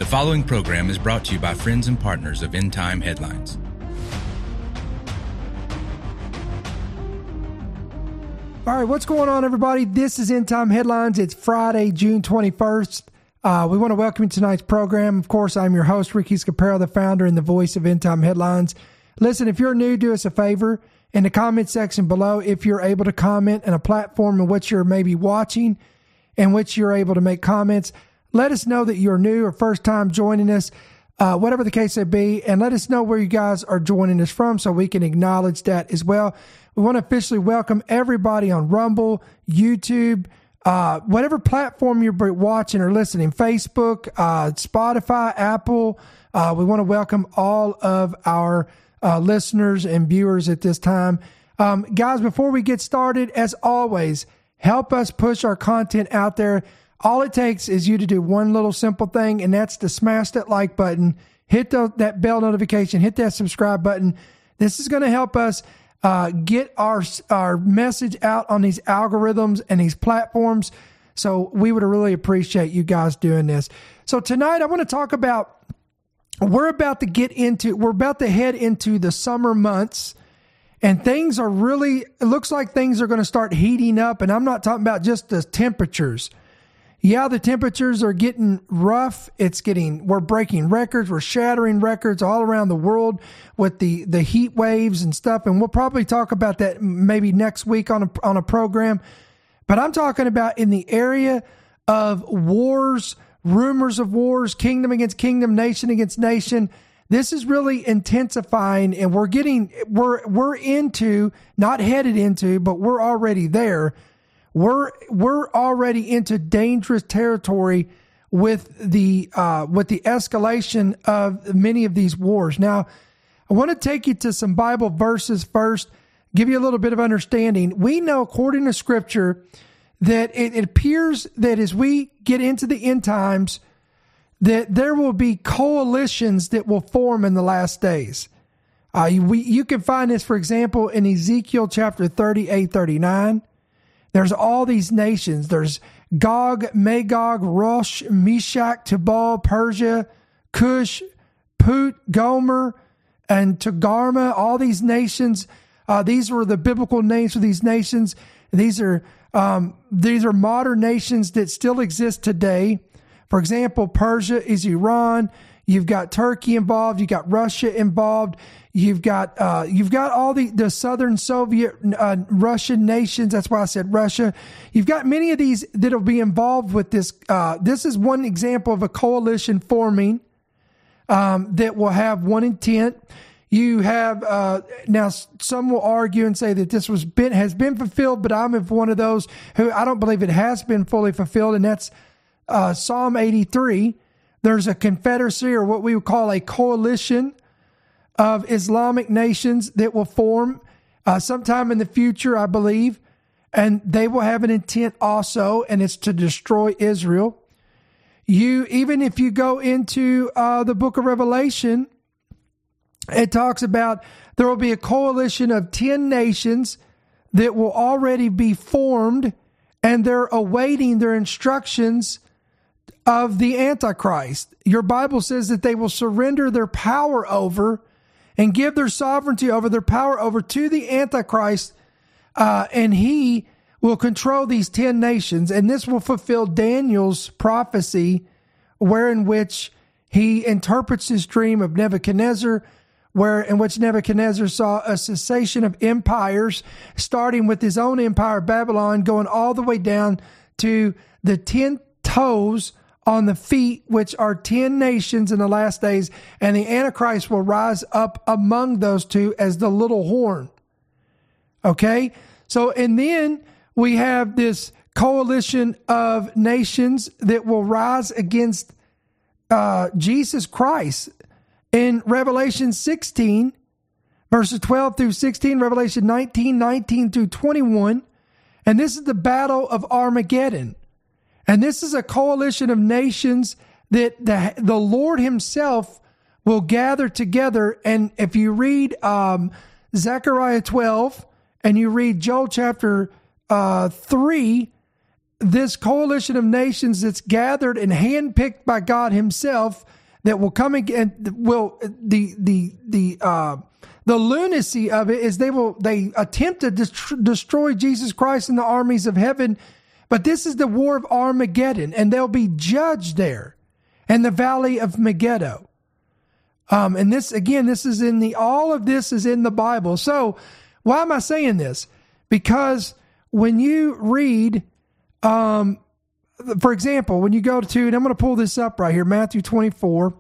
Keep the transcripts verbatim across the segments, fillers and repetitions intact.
following program is brought to you by friends and partners of End Time Headlines. All right, what's going on, everybody? This is End Time Headlines. It's Friday, June twenty-first. Uh, we want to welcome you to tonight's program. Of course, I'm your host, Ricky Scaparo, the founder and the voice of End Time Headlines. Listen, if you're new, do us a favor. In the comment section below, if you're able to comment on a platform in which you're maybe watching, in which you're able to make comments, let us know that you're new or first time joining us, uh, whatever the case may be, and let us know where you guys are joining us from so we can acknowledge that as well. We want to officially welcome everybody on Rumble, YouTube, uh, whatever platform you're watching or listening, Facebook, uh, Spotify, Apple. Uh, we want to welcome all of our uh, listeners and viewers at this time. Um, guys, before we get started, as always, help us push our content out there. All it takes is you to do one little simple thing, and that's to smash that like button, hit the, that bell notification, hit that subscribe button. This is going to help us uh, get our our message out on these algorithms and these platforms. So we would really appreciate you guys doing this. So tonight I want to talk about, we're about to get into, we're about to head into the summer months. And things are really, it looks like things are going to start heating up. And I'm not talking about just the temperatures. Yeah, the temperatures are getting rough. It's getting, we're breaking records. We're shattering records all around the world with the, the heat waves and stuff. And we'll probably talk about that maybe next week on a, on a program. But I'm talking about in the area of wars, rumors of wars, kingdom against kingdom, nation against nation. This is really intensifying, and we're getting, we're, we're into, not headed into, but we're already there. We're, we're already into dangerous territory with the, uh, with the escalation of many of these wars. Now, I want to take you to some Bible verses first, give you a little bit of understanding. We know, according to Scripture, that it, it appears that as we get into the end times, that there will be coalitions that will form in the last days. Uh, we, you can find this, for example, in Ezekiel chapter thirty-eight, thirty-nine. There's all these nations. There's Gog, Magog, Rosh, Meshach, Tubal, Persia, Cush, Put, Gomer, and Togarmah. All these nations. Uh, these were the biblical names for these nations. These are um, these are modern nations that still exist today. For example, Persia is Iran. You've got Turkey involved. You've got Russia involved. You've got uh, you've got all the, the southern Soviet uh, Russian nations. That's why I said Russia. You've got many of these that will be involved with this. Uh, this is one example of a coalition forming um, that will have one intent. You have uh, now some will argue and say that this was been has been fulfilled, but I'm one of those who I don't believe it has been fully fulfilled, and that's Uh, Psalm eighty-three. There's a confederacy, or what we would call a coalition of Islamic nations that will form uh, sometime in the future, I believe, and they will have an intent also, and it's to destroy Israel. You, even if you go into uh, the book of Revelation, it talks about there will be a coalition of ten nations that will already be formed, and they're awaiting their instructions of the Antichrist. Your Bible says that they will surrender their power over and give their sovereignty over, their power over to the Antichrist, uh, and he will control these ten nations. And this will fulfill Daniel's prophecy, wherein which he interprets his dream of Nebuchadnezzar, where in which Nebuchadnezzar saw a cessation of empires, starting with his own empire, Babylon, going all the way down to the ten toes on the feet, which are ten nations in the last days, and the Antichrist will rise up among those two as the little horn. Okay? So, and then we have this coalition of nations that will rise against uh, Jesus Christ. In Revelation sixteen, verses twelve through sixteen, Revelation nineteen, nineteen through twenty-one, and this is the battle of Armageddon. And this is a coalition of nations that the, the Lord himself will gather together. And if you read um, Zechariah twelve and you read Joel chapter uh, three, this coalition of nations that's gathered and handpicked by God himself that will come again. Will the the the uh, the lunacy of it is they will they attempt to dest- destroy Jesus Christ and the armies of heaven, but this is the war of Armageddon, and they'll be judged there in the valley of Megiddo. Um, and this again, this is in the all of this is in the Bible. So why am I saying this? Because when you read, um, for example, when you go to, and I'm going to pull this up right here, Matthew twenty-four.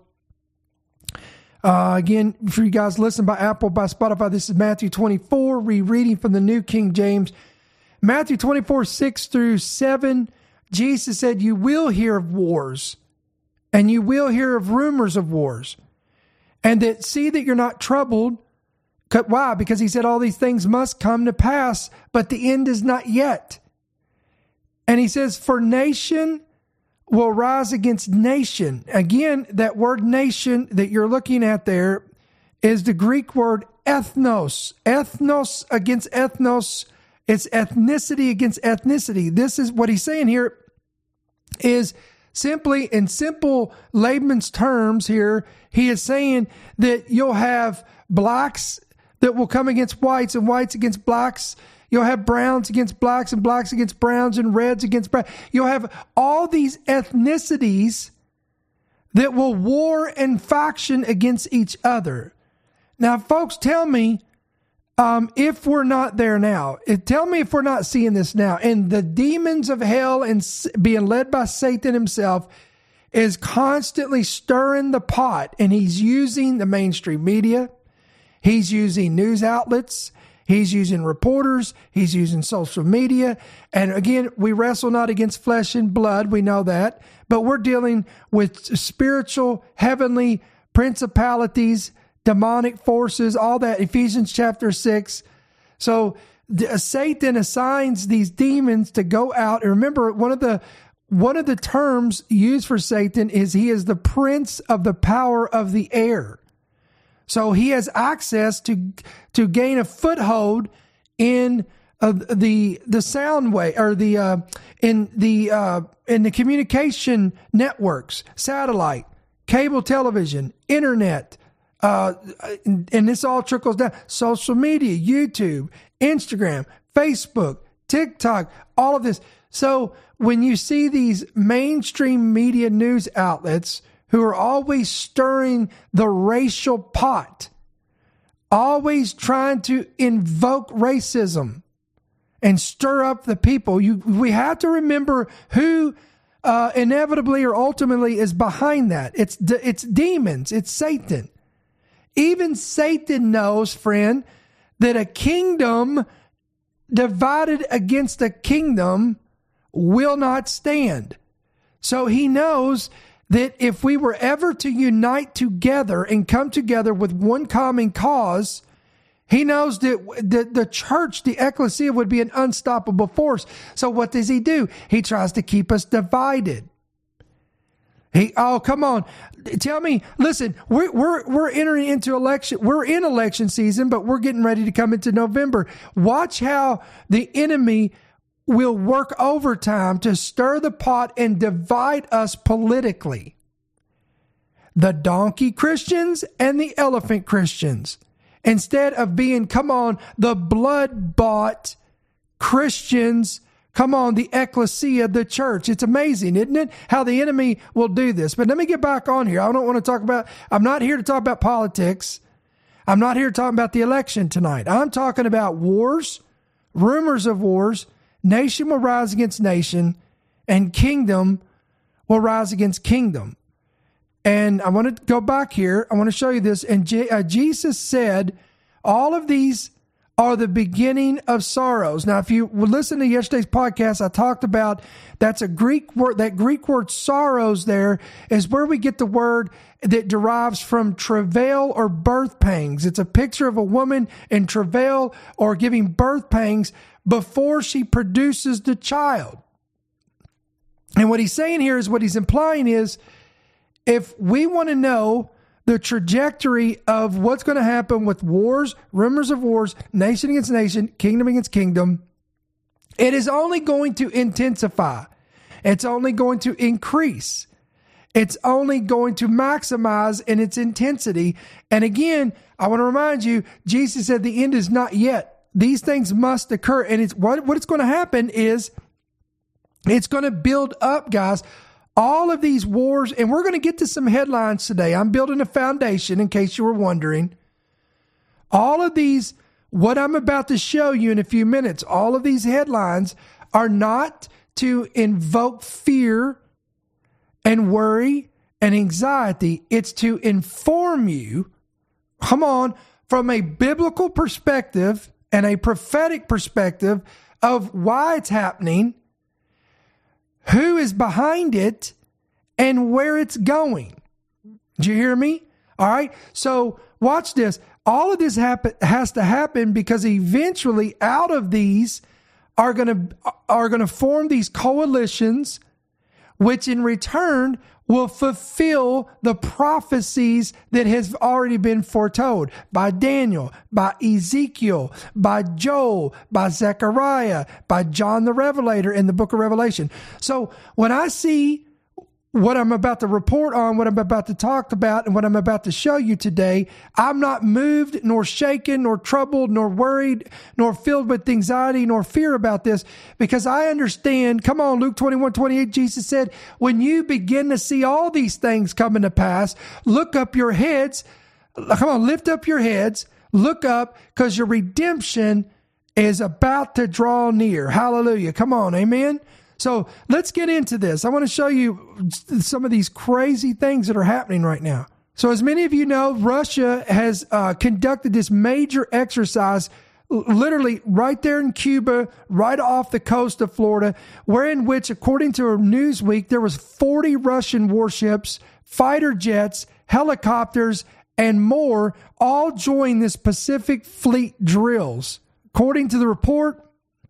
Uh, again, for you guys listen by Apple, by Spotify, this is Matthew twenty-four, rereading from the New King James. Matthew twenty-four, six through seven, Jesus said, you will hear of wars, and you will hear of rumors of wars, and that see that you're not troubled. Why? Because he said all these things must come to pass, but the end is not yet. And he says, for nation will rise against nation. Again, that word nation that you're looking at there is the Greek word ethnos. Ethnos against ethnos. It's ethnicity against ethnicity. This is what he's saying here is simply in simple layman's terms here. He is saying that you'll have blacks that will come against whites and whites against blacks. You'll have browns against blacks and blacks against browns and reds against browns. You'll have all these ethnicities that will war and faction against each other. Now, folks, tell me um, if we're not there now. If, tell me if we're not seeing this now. And the demons of hell and being led by Satan himself is constantly stirring the pot, and he's using the mainstream media. He's using news outlets. He's using reporters. He's using social media. And again, we wrestle not against flesh and blood. We know that. But we're dealing with spiritual, heavenly principalities, demonic forces, all that. Ephesians chapter six. So the, Satan assigns these demons to go out. And remember, one of the one of the terms used for Satan is he is the prince of the power of the air. So he has access to to gain a foothold in uh, the the sound way or the uh, in the uh, in the communication networks, satellite, cable television, internet, uh, and, and this all trickles down. Social media, YouTube, Instagram, Facebook, TikTok, all of this. So when you see these mainstream media news outlets who are always stirring the racial pot, always trying to invoke racism and stir up the people. You, we have to remember who uh, inevitably or ultimately is behind that. It's it's demons. It's Satan. Even Satan knows, friend, that a kingdom divided against a kingdom will not stand. So he knows that if we were ever to unite together and come together with one common cause, he knows that the, the church, the ecclesia, would be an unstoppable force. So what does he do? He tries to keep us divided. He, oh, come on. Tell me, listen, we're, we're, we're entering into election. We're in election season, but we're getting ready to come into November. Watch how the enemy will work overtime to stir the pot and divide us politically. The donkey Christians and the elephant Christians. Instead of being, come on, the blood-bought Christians, come on, the ecclesia, the church. It's amazing, isn't it? How the enemy will do this. But let me get back on here. I don't want to talk about, I'm not here to talk about politics. I'm not here to talk about the election tonight. I'm talking about wars, rumors of wars. Nation will rise against nation, and kingdom will rise against kingdom. And I want to go back here. I want to show you this. And Je- uh, Jesus said, all of these are the beginning of sorrows. Now, if you would listen to yesterday's podcast, I talked about that's a Greek word. That Greek word sorrows there is where we get the word that derives from travail or birth pangs. It's a picture of a woman in travail or giving birth pangs before she produces the child. And what he's saying here is what he's implying is if we want to know the trajectory of what's going to happen with wars, rumors of wars, nation against nation, kingdom against kingdom, it is only going to intensify. It's only going to increase. it's only going to maximize in its intensity. And again, I want to remind you, Jesus said the end is not yet. These things must occur. And it's what, what it's going to happen is it's going to build up, guys, all of these wars. And we're going to get to some headlines today. I'm building a foundation in case you were wondering. All of these, what I'm about to show you in a few minutes, all of these headlines are not to invoke fear and worry and anxiety. It's to inform you, come on, from a biblical perspective and a prophetic perspective of why it's happening, who is behind it, and where it's going. Do you hear me? All right. So watch this. All of this happen, has to happen because eventually out of these are going to are going to form these coalitions, which in return will fulfill the prophecies that has already been foretold by Daniel, by Ezekiel, by Joel, by Zechariah, by John the Revelator in the book of Revelation. So when I see what I'm about to report on, what I'm about to talk about, and what I'm about to show you today, I'm not moved, nor shaken, nor troubled, nor worried, nor filled with anxiety, nor fear about this, because I understand, come on, Luke twenty-one twenty-eight, Jesus said, when you begin to see all these things coming to pass, look up your heads, come on, lift up your heads, look up, because your redemption is about to draw near. Hallelujah. Come on, amen. So let's get into this. I want to show you some of these crazy things that are happening right now. So as many of you know, Russia has uh, conducted this major exercise literally right there in Cuba, right off the coast of Florida, wherein which, according to Newsweek, there was forty Russian warships, fighter jets, helicopters, and more all joined this Pacific Fleet drills. According to the report,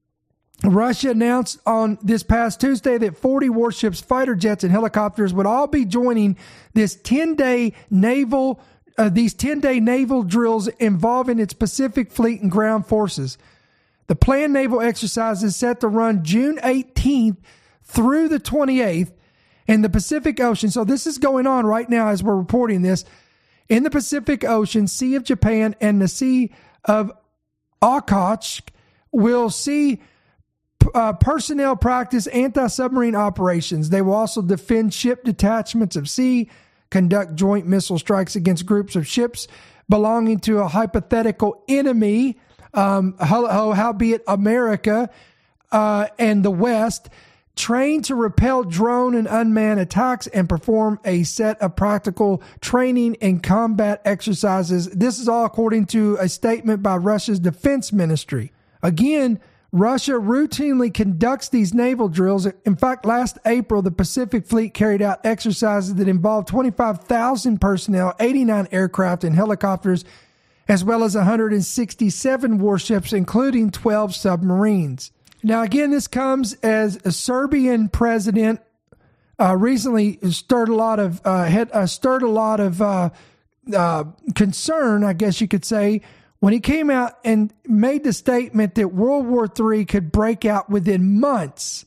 Russia announced on this past Tuesday that forty warships, fighter jets, and helicopters would all be joining this ten-day naval, uh, these ten-day naval drills involving its Pacific Fleet and ground forces. The planned naval exercise is set to run June eighteenth through the twenty-eighth in the Pacific Ocean. So this is going on right now as we're reporting this. In the Pacific Ocean, Sea of Japan, and the Sea of Okhotsk will see Uh, personnel practice anti-submarine operations. They will also defend ship detachments of sea, conduct joint missile strikes against groups of ships belonging to a hypothetical enemy, um, howbeit America uh, and the West, train to repel drone and unmanned attacks, and perform a set of practical training and combat exercises. This is all according to a statement by Russia's defense ministry. Again, Russia routinely conducts these naval drills. In fact, last April, the Pacific Fleet carried out exercises that involved twenty-five thousand personnel, eighty-nine aircraft and helicopters, as well as one hundred sixty-seven warships, including twelve submarines. Now, again, this comes as a Serbian president uh, recently stirred a lot of uh, had uh, stirred a lot of uh, uh, concern, I guess you could say, when he came out and made the statement that World War Three could break out within months.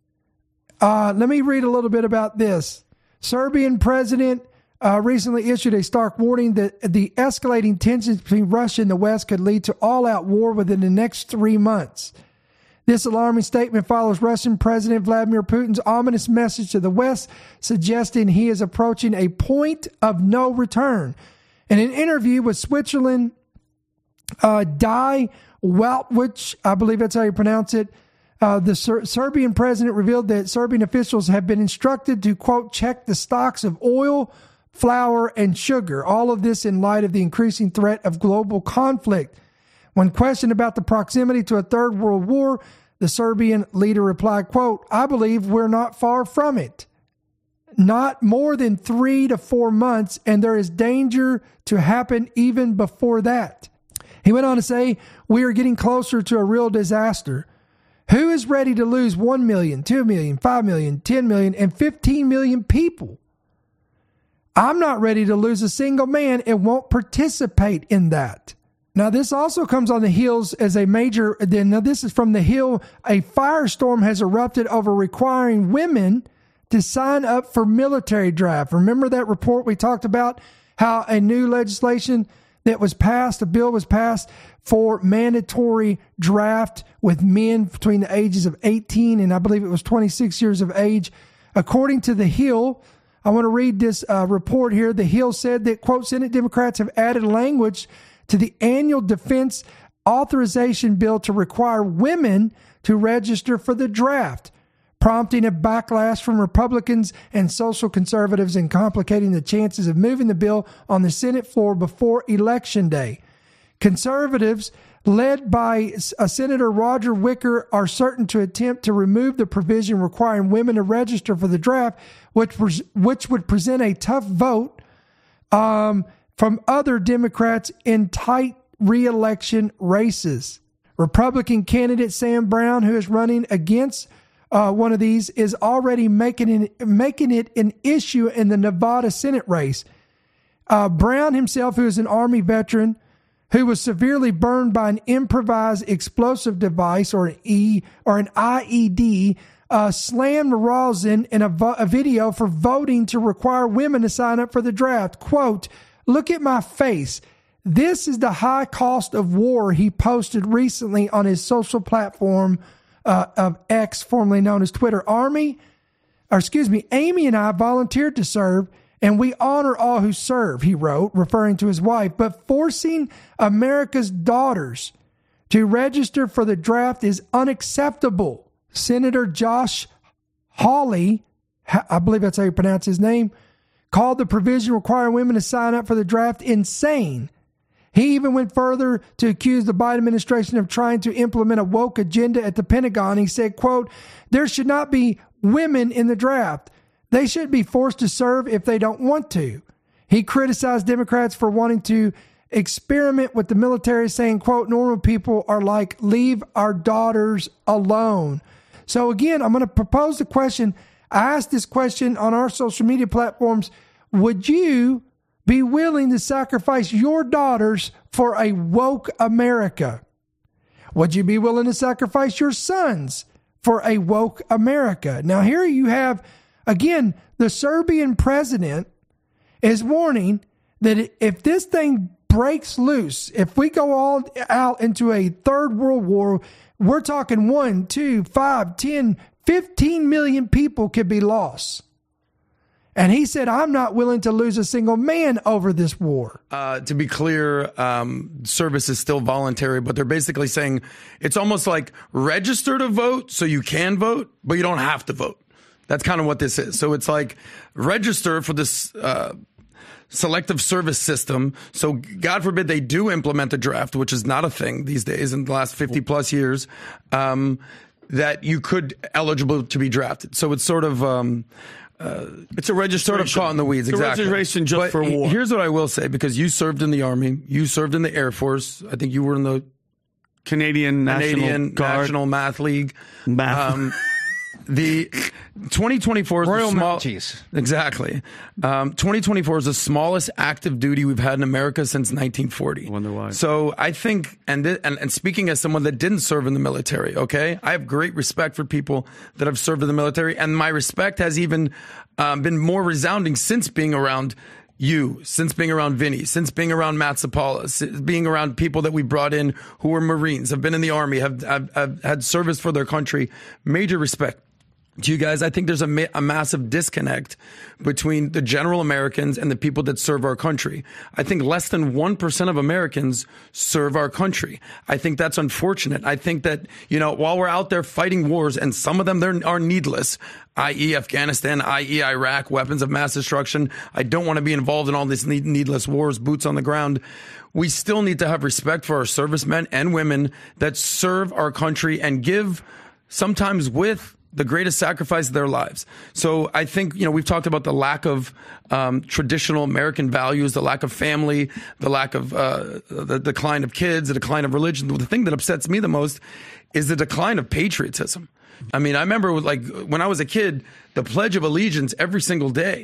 Uh, let me read a little bit about this. Serbian president uh, recently issued a stark warning that the escalating tensions between Russia and the West could lead to all-out war within the next three months. This alarming statement follows Russian President Vladimir Putin's ominous message to the West, suggesting he is approaching a point of no return. In an interview with Switzerland, Uh, Die Waltwich, I believe that's how you pronounce it, uh, the Ser- Serbian president revealed that Serbian officials have been instructed to, quote, check the stocks of oil, flour, and sugar. All of this in light of the increasing threat of global conflict. When questioned about the proximity to a third world war, the Serbian leader replied, quote, I believe we're not far from it. Not more than three to four months, and there is danger to happen even before that. He went on to say, we are getting closer to a real disaster. Who is ready to lose one million, two million, five million, ten million, and fifteen million people? I'm not ready to lose a single man and won't participate in that. Now, this also comes on the heels as a major, then now this is from the Hill, a firestorm has erupted over requiring women to sign up for military draft. Remember that report we talked about, how a new legislation that was passed, a bill was passed for mandatory draft with men between the ages of eighteen and I believe it was twenty-six years of age. According to The Hill, I want to read this uh, report here. The Hill said that, quote, Senate Democrats have added language to the annual defense authorization bill to require women to register for the draft, prompting a backlash from Republicans and social conservatives and complicating the chances of moving the bill on the Senate floor before Election Day. Conservatives, led by uh, Senator Roger Wicker, are certain to attempt to remove the provision requiring women to register for the draft, which was, which would present a tough vote um, from other Democrats in tight re-election races. Republican candidate Sam Brown, who is running against uh, one of these, is already making it, making it an issue in the Nevada Senate race. Uh, Brown himself, who is an Army veteran, who was severely burned by an improvised explosive device or an E or an I E D, uh, slammed Rosen in a, vo- a video for voting to require women to sign up for the draft. Quote, "Look at my face. This is the high cost of war," he posted recently on his social platform uh, of X, formerly known as Twitter. Army, or excuse me, Amy and I volunteered to serve, and we honor all who serve, he wrote, referring to his wife. But forcing America's daughters to register for the draft is unacceptable. Senator Josh Hawley, I believe that's how you pronounce his name, called the provision requiring women to sign up for the draft insane. He even went further to accuse the Biden administration of trying to implement a woke agenda at the Pentagon. He said, quote, "There should not be women in the draft. They should be forced to serve if they don't want to." He criticized Democrats for wanting to experiment with the military, saying, quote, "Normal people are like, leave our daughters alone." So again, I'm going to propose the question. I asked this question on our social media platforms. Would you be willing to sacrifice your daughters for a woke America? Would you be willing to sacrifice your sons for a woke America? Now, here you have, again, the Serbian president is warning that if this thing breaks loose, if we go all out into a third world war, we're talking one, two, five, ten, fifteen million people could be lost. And he said, I'm not willing to lose a single man over this war. Uh, to be clear, um, service is still voluntary, but they're basically saying it's almost like register to vote so you can vote, but you don't have to vote. That's kind of what this is. So it's like register for this uh, selective service system. So God forbid they do implement the draft, which is not a thing these days in the last fifty plus years, um, that you could eligible to be drafted. So it's sort of... Um, Uh, it's a registration. Sort of caught in the weeds, it's exactly. a registration just but for war. Here's what I will say, because you served in the Army, you served in the Air Force. I think you were in the Canadian National Canadian Guard. National Math League. Math. Um, the twenty twenty-four is Royal the small, Mounties. Exactly. Um, twenty twenty-four is the smallest active duty we've had in America since nineteen forty. I wonder why. So I think, and, th- and and speaking as someone that didn't serve in the military, okay, I have great respect for people that have served in the military, and my respect has even um, been more resounding since being around you, since being around Vinny, since being around Matt Sapala, being around people that we brought in who were Marines, have been in the Army, have, have, have had service for their country. Major respect to you guys. I think there's a, ma- a massive disconnect between the general Americans and the people that serve our country. I think less than one percent of Americans serve our country. I think that's unfortunate. I think that, you know, while we're out there fighting wars, and some of them they're, are needless, that is. Afghanistan, that is. Iraq, weapons of mass destruction. I don't want to be involved in all these need- needless wars, boots on the ground. We still need to have respect for our servicemen and women that serve our country and give, sometimes with the greatest sacrifice of their lives. So I think, you know, we've talked about the lack of um, traditional American values, the lack of family, the lack of uh, the decline of kids, the decline of religion. The thing that upsets me the most is the decline of patriotism. I mean, I remember like when I was a kid, the Pledge of Allegiance every single day.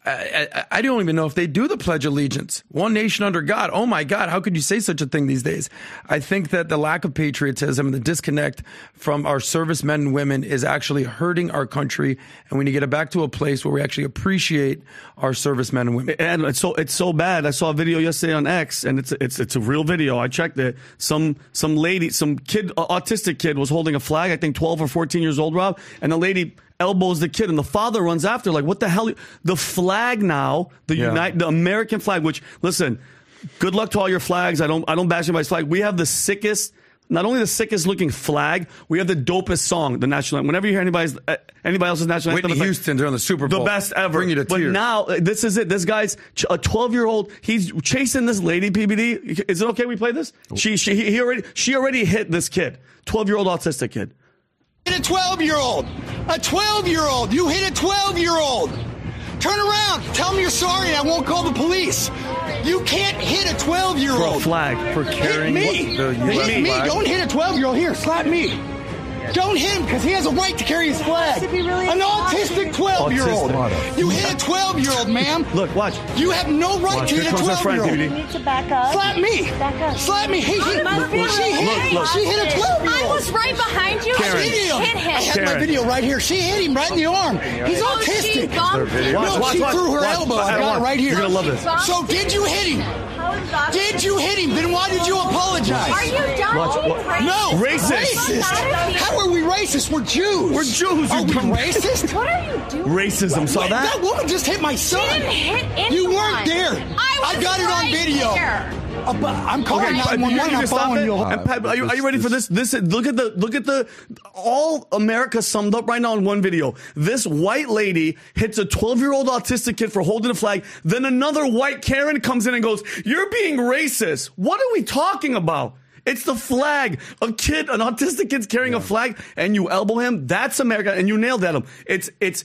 I, I, I don't even know if they do the Pledge of Allegiance. One nation under God. Oh my God, how could you say such a thing these days? I think that the lack of patriotism and the disconnect from our servicemen and women is actually hurting our country, and we need to get back to a place where we actually appreciate our servicemen and women. And it's so it's so bad. I saw a video yesterday on X, and it's it's it's a real video. I checked it. Some some lady, some kid, autistic kid, was holding a flag. I think twelve or fourteen years old, Rob, and the lady elbows the kid, and the father runs after, like, what the hell? The flag now, the Yeah. United, the American flag. Which, listen, good luck to all your flags. I don't I don't bash anybody's flag. We have the sickest. Not only the sickest looking flag, we have the dopest song, the national anthem. Whenever you hear anybody's uh, anybody else's national Whitney anthem, Houston during the Super Bowl, the best ever. Bring you to but tears. now uh, this is it. This guy's ch- a twelve year old. He's chasing this lady. P B D. Is it okay we play this? She she he already she already hit this kid. twelve year old autistic kid. Hit a twelve year old. A twelve year old. You hit a twelve year old. Turn around. Tell me you're sorry. I won't call the police. You can't hit a twelve year For a old. flag. For Hit carrying me. the U S Hit me. flag. Don't hit a twelve year old. Here, slap me. Don't hit him because he has a right to carry his flag. To be really An autistic twelve year old. Autistic. You hit a twelve year old, ma'am. Look, watch. You have no right Watch. to Here hit a comes our twelve friend, year old. P B You D. need to back up. Slap me. Back up. Slap me. He hit My look, video. She hit, Look, look. she hit a twelve year I old. was right behind you. Karen. She Hit him. hit I him. have my Karen. video right here. She hit him right in the arm. He's Oh, she autistic. bumped him. No, Watch, watch, she watch, threw her watch. elbow. I Watch. got it right here. You're gonna love this. So did you hit him? How is that? Did you hit him? Then why did you apologize? Are you done? Watch, watch. No. Racist. How are we racist? We're Jews. We're Jews, Are you we dumb- racist? What are you doing? Racism. Saw Wait, that? That woman just hit my son. She didn't hit anyone. You weren't there. I was got it on right video. there. Uh, but I'm calling Okay, Pat, nine one you one. can I'm stop following it. you. And Pat, are you, are you ready for this? This is, look at the look at the all America summed up right now in one video. This white lady hits a twelve year old autistic kid for holding a flag. Then another white Karen comes in and goes, "You're being racist." What are we talking about? It's the flag. A kid, an autistic kid's carrying a flag, and you elbow him. That's America, and you nailed at him. It's it's.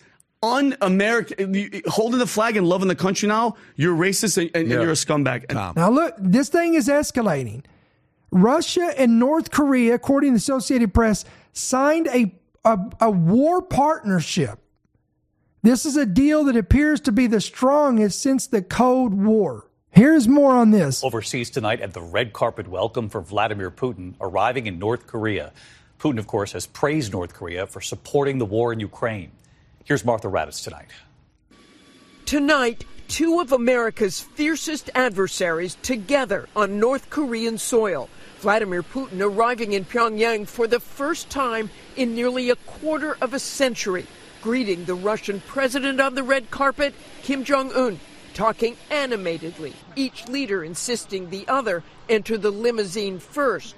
Un-American, holding the flag and loving the country now, you're racist and, and, Yeah. and you're a scumbag. And Now, look, this thing is escalating. Russia and North Korea, according to the Associated Press, signed a, a, a war partnership. This is a deal that appears to be the strongest since the Cold War. Here's more on this. Overseas tonight at the red carpet welcome for Vladimir Putin arriving in North Korea. Putin, of course, has praised North Korea for supporting the war in Ukraine. Here's Martha Raddatz tonight. Tonight, two of America's fiercest adversaries together on North Korean soil. Vladimir Putin arriving in Pyongyang for the first time in nearly a quarter of a century, greeting the Russian president on the red carpet, Kim Jong-un, talking animatedly, each leader insisting the other enter the limousine first.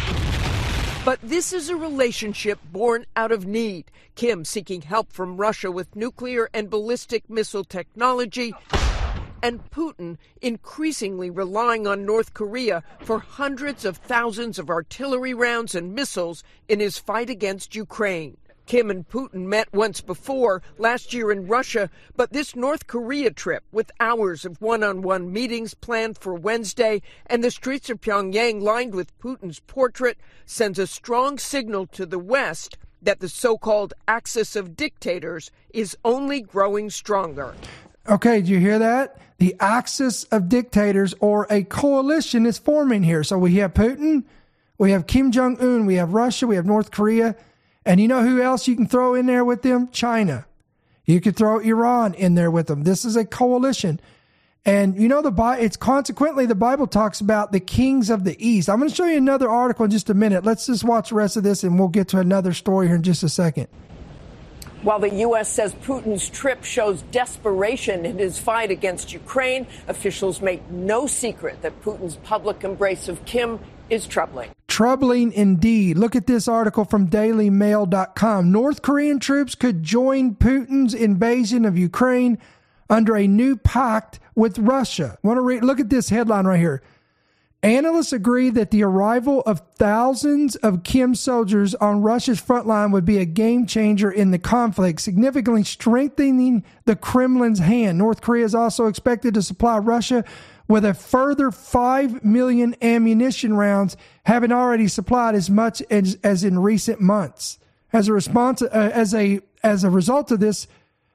But this is a relationship born out of need. Kim seeking help from Russia with nuclear and ballistic missile technology, and Putin increasingly relying on North Korea for hundreds of thousands of artillery rounds and missiles in his fight against Ukraine. Kim and Putin met once before, last year in Russia, but this North Korea trip, with hours of one-on-one meetings planned for Wednesday and the streets of Pyongyang lined with Putin's portrait, sends a strong signal to the West that the so-called axis of dictators is only growing stronger. Okay, did you hear that? The axis of dictators, or a coalition, is forming here. So we have Putin, we have Kim Jong-un, we have Russia, we have North Korea. And you know who else you can throw in there with them? China. You could throw Iran in there with them. This is a coalition. And you know, the Bi- it's consequently the Bible talks about the kings of the East. I'm going to show you another article in just a minute. Let's just watch the rest of this and we'll get to another story here in just a second. While the U S says Putin's trip shows desperation in his fight against Ukraine, officials make no secret that Putin's public embrace of Kim is troubling. Troubling indeed. Look at this article from Daily Mail dot com. North Korean troops could join Putin's invasion of Ukraine under a new pact with Russia. Want to read? Look at this headline right here. Analysts agree that the arrival of thousands of Kim soldiers on Russia's front line would be a game changer in the conflict, significantly strengthening the Kremlin's hand. North Korea is also expected to supply Russia with a further five million ammunition rounds, having already supplied as much as, as in recent months. As a response, uh, as a as a result of this,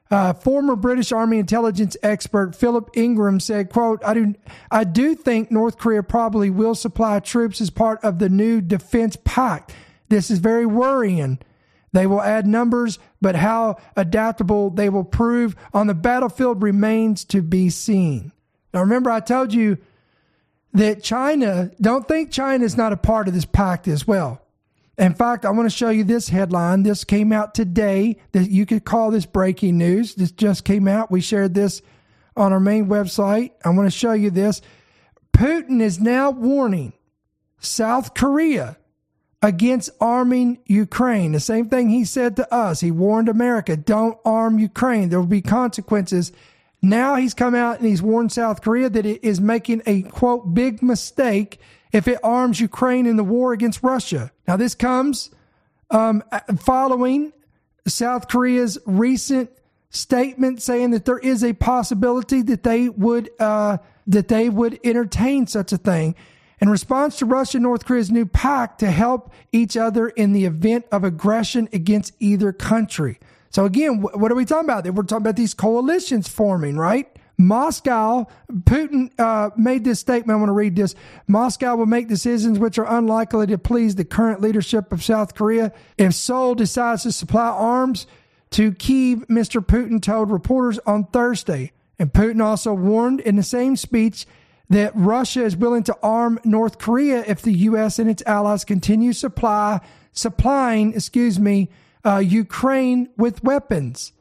Uh, former British Army intelligence expert Philip Ingram said, quote, I do, I do think North Korea probably will supply troops as part of the new defense pact. This is very worrying. They will add numbers, but how adaptable they will prove on the battlefield remains to be seen. Now, remember, I told you that China, don't think China is not a part of this pact as well. In fact, I want to show you this headline. This came out today. That you could call this breaking news. This just came out. We shared this on our main website. I want to show you this. Putin is now warning South Korea against arming Ukraine. The same thing he said to us. He warned America, don't arm Ukraine. There will be consequences. Now he's come out and he's warned South Korea that it is making a, quote, big mistake if it arms Ukraine in the war against Russia. Now, this comes um, following South Korea's recent statement saying that there is a possibility that they would uh, that they would entertain such a thing in response to Russia and North Korea's new pact to help each other in the event of aggression against either country. So again, what are we talking about? We're talking about these coalitions forming, right? Moscow, Putin uh, made this statement. I want to read this. Moscow will make decisions which are unlikely to please the current leadership of South Korea. If Seoul decides to supply arms to Kyiv, Mister Putin told reporters on Thursday. And Putin also warned in the same speech that Russia is willing to arm North Korea if the U S and its allies continue supply supplying, excuse me, uh, Ukraine with weapons.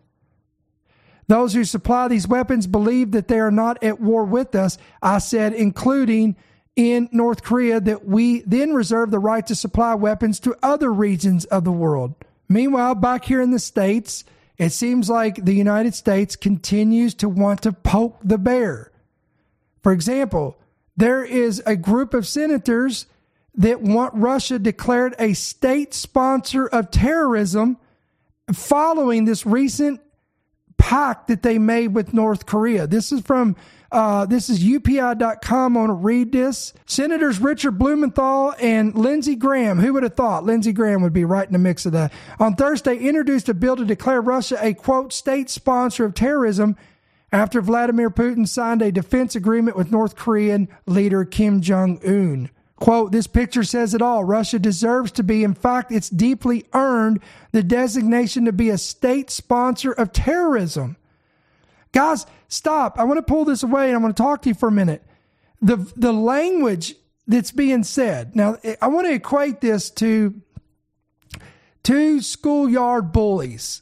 Those who supply these weapons believe that they are not at war with us. I said, including in North Korea, that we then reserve the right to supply weapons to other regions of the world. Meanwhile, back here in the States, it seems like the United States continues to want to poke the bear. For example, there is a group of senators that want Russia declared a state sponsor of terrorism following this recent pact that they made with North Korea. This is from, uh, this is U P I dot com. I want to read this. Senators Richard Blumenthal and Lindsey Graham, who would have thought Lindsey Graham would be right in the mix of that, on Thursday introduced a bill to declare Russia a, quote, state sponsor of terrorism after Vladimir Putin signed a defense agreement with North Korean leader Kim Jong-un. Quote, this picture says it all. Russia deserves to be, in fact, it's deeply earned the designation to be a state sponsor of terrorism. Guys, stop. I want to pull this away and I want to talk to you for a minute. The, the language that's being said. Now, I want to equate this to two schoolyard bullies.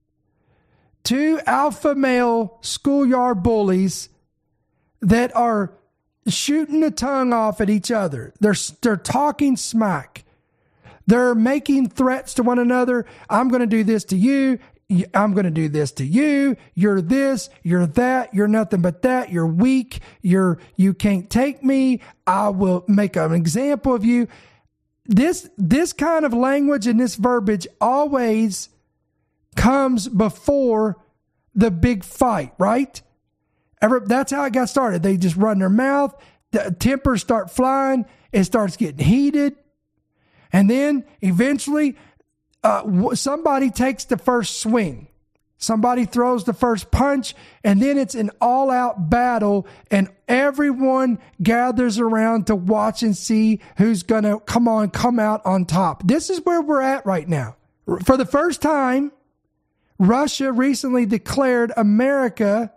Two alpha male schoolyard bullies that are shooting the tongue off at each other. They're, they're talking smack. They're making threats to one another. I'm going to do this to you. I'm going to do this to you. You're this, you're that, you're nothing but that. You're weak. You're, you can't take me. I will make an example of you. This, this kind of language and this verbiage always comes before the big fight, right? Ever, that's how it got started. They just run their mouth. The tempers start flying. It starts getting heated. And then eventually uh, somebody takes the first swing. Somebody throws the first punch. And then it's an all-out battle. And everyone gathers around to watch and see who's going to come on, come out on top. This is where we're at right now. For the first time, Russia recently declared America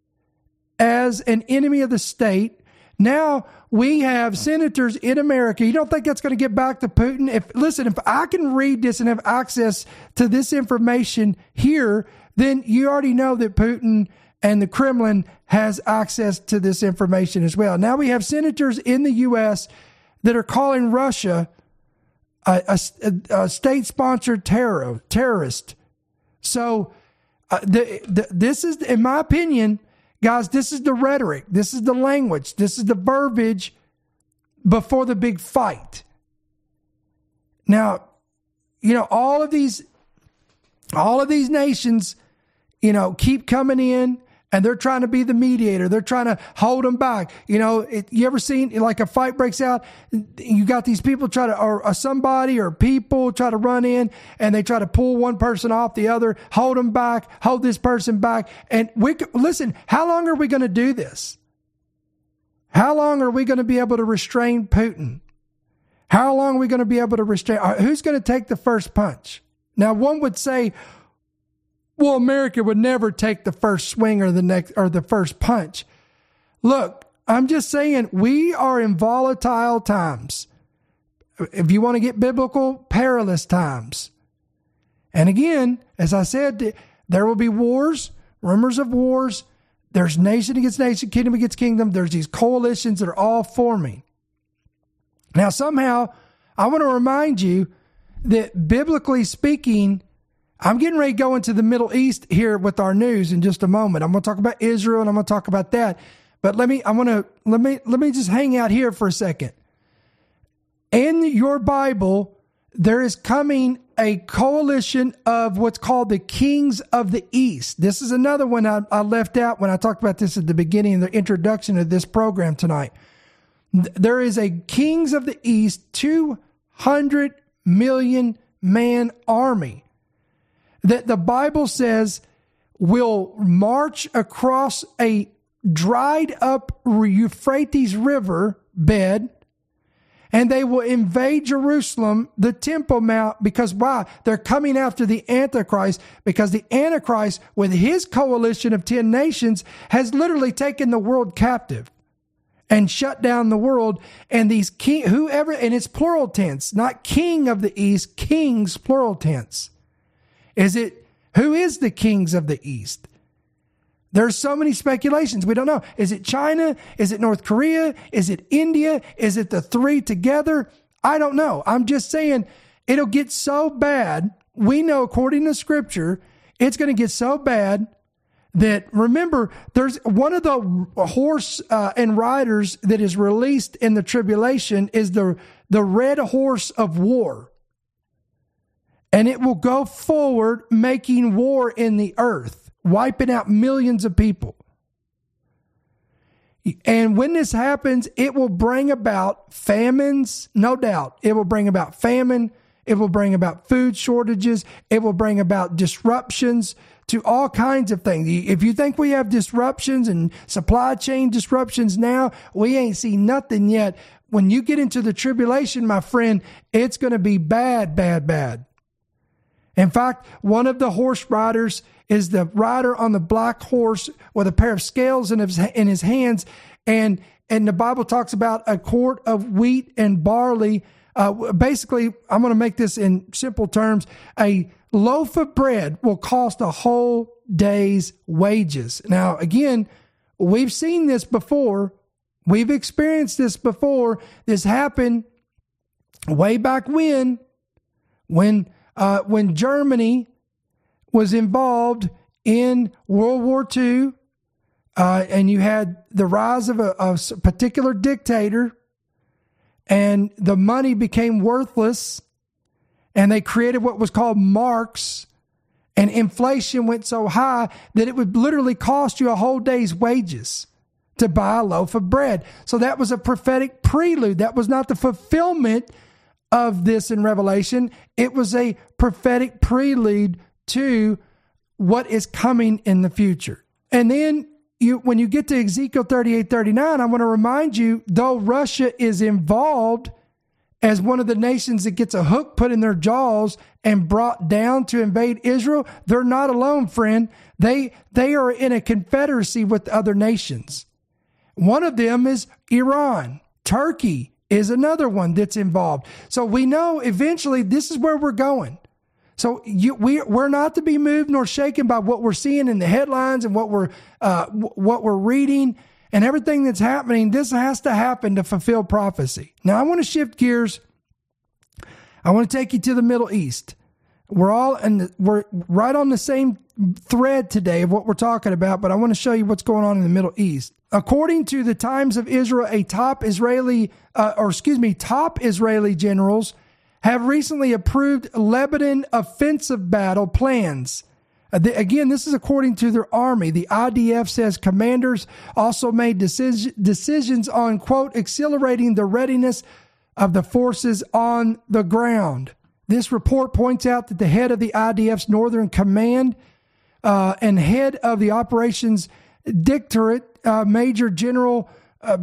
as an enemy of the state. Now we have senators in America. You don't think that's going to get back to Putin? If listen, if I can read this and have access to this information here, then you already know that Putin and the Kremlin has access to this information as well. Now we have senators in the U S that are calling Russia a, a, a state-sponsored terror, terrorist. So uh, the, the, this is, in my opinion, guys, this is the rhetoric. This is the language. This is the verbiage before the big fight. Now, you know, all of these, all of these nations, you know, keep coming in And they're trying to be the mediator. They're trying to hold them back. You know, it, you ever seen like a fight breaks out? You got these people try to, or, or somebody or people try to run in and they try to pull one person off the other, hold them back, hold this person back. And we listen, how long are we going to do this? How long are we going to be able to restrain Putin? How long are we going to be able to restrain? Who's going to take the first punch? Now, one would say, well, America would never take the first swing or the next or the first punch. Look, I'm just saying we are in volatile times. If you want to get biblical, perilous times. And again, as I said, there will be wars, rumors of wars. There's nation against nation, kingdom against kingdom. There's these coalitions that are all forming. Now, somehow, I want to remind you that biblically speaking, I'm getting ready to go into the Middle East here with our news in just a moment. I'm going to talk about Israel and I'm going to talk about that. But let me, I want to, let me, let me just hang out here for a second. In your Bible, there is coming a coalition of what's called the Kings of the East. This is another one I, I left out when I talked about this at the beginning of the introduction of this program tonight. There is a Kings of the East, two hundred million man army that the Bible says will march across a dried up Euphrates River bed, and they will invade Jerusalem, the Temple Mount, because why? They're coming after the Antichrist, because the Antichrist, with his coalition of ten nations, has literally taken the world captive and shut down the world. And these king, whoever, and it's plural tense, not king of the East, kings, plural tense. Is it, who is the kings of the East? There's so many speculations. We don't know. Is it China? Is it North Korea? Is it India? Is it the three together? I don't know. I'm just saying it'll get so bad. We know, according to Scripture, it's going to get so bad that, remember, there's one of the horse uh, and riders that is released in the tribulation is the, the red horse of war. And it will go forward making war in the earth, wiping out millions of people. And when this happens, it will bring about famines, no doubt. It will bring about famine. It will bring about food shortages. It will bring about disruptions to all kinds of things. If you think we have disruptions and supply chain disruptions now, we ain't seen nothing yet. When you get into the tribulation, my friend, it's going to be bad, bad, bad. In fact, one of the horse riders is the rider on the black horse with a pair of scales in his, in his hands. And, and the Bible talks about a quart of wheat and barley. Uh, basically, I'm going to make this in simple terms. A loaf of bread will cost a whole day's wages. Now, again, we've seen this before. We've experienced this before. This happened way back when, when, uh, when Germany was involved in World War Two, uh, and you had the rise of a, of a particular dictator, and the money became worthless, and they created what was called marks, and inflation went so high that it would literally cost you a whole day's wages to buy a loaf of bread. So that was a prophetic prelude. That was not the fulfillment of this in Revelation. It was a prophetic prelude to what is coming in the future. And then you, when you get to Ezekiel thirty-eight thirty-nine, I want to remind you, though Russia is involved as one of the nations that gets a hook put in their jaws and brought down to invade Israel, they're not alone, friend. They, they are in a confederacy with other nations. One of them is Iran. Turkey is another one that's involved. So we know eventually this is where we're going. So you, we, we're not to be moved nor shaken by what we're seeing in the headlines and what we're, uh, w- what we're reading and everything that's happening. This has to happen to fulfill prophecy. Now I want to shift gears. I want to take you to the Middle East. We're all, and we're right on the same thread today of what we're talking about, but I want to show you what's going on in the Middle East. According to the Times of Israel, a top Israeli, uh, or excuse me, top Israeli generals have recently approved Lebanon offensive battle plans Uh, the, again, this is according to their army. The I D F says commanders also made decision, decisions on, quote, accelerating the readiness of the forces on the ground. This report points out that the head of the I D F's Northern Command uh, and head of the Operations Directorate, uh, Major General uh,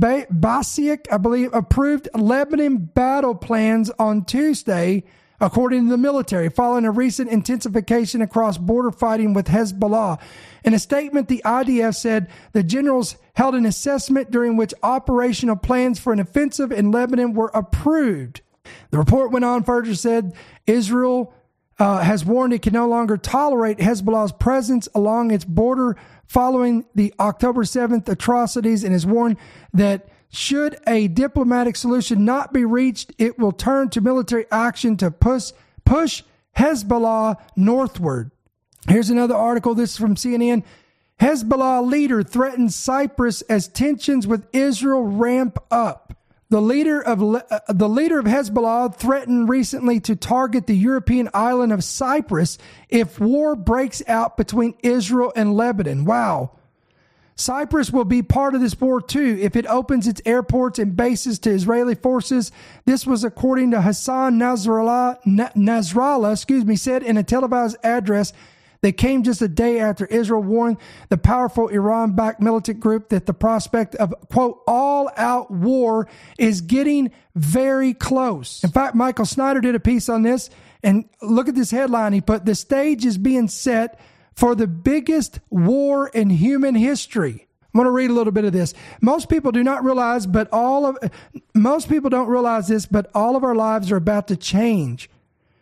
Basic, I believe, approved Lebanon battle plans on Tuesday, according to the military, following a recent intensification across border fighting with Hezbollah. In a statement, the I D F said the generals held an assessment during which operational plans for an offensive in Lebanon were approved. The report went on further, said Israel uh, has warned it can no longer tolerate Hezbollah's presence along its border following the October seventh atrocities, and has warned that should a diplomatic solution not be reached, it will turn to military action to push, push Hezbollah northward. Here's another article. This is from C N N. Hezbollah leader threatens Cyprus as tensions with Israel ramp up. The leader of uh, the leader of Hezbollah threatened recently to target the European island of Cyprus if war breaks out between Israel and Lebanon. Wow. Cyprus will be part of this war too if it opens its airports and bases to Israeli forces. This was according to Hassan Nasrallah, Nasrallah, excuse me, said in a televised address that came just a day after Israel warned the powerful Iran-backed militant group that the prospect of, quote, all-out war is getting very close. In fact, Michael Snyder did a piece on this, and look at this headline he put: the stage is being set for the biggest war in human history. I want to read a little bit of this. Most people do not realize, but all of, most people don't realize this, but all of our lives are about to change.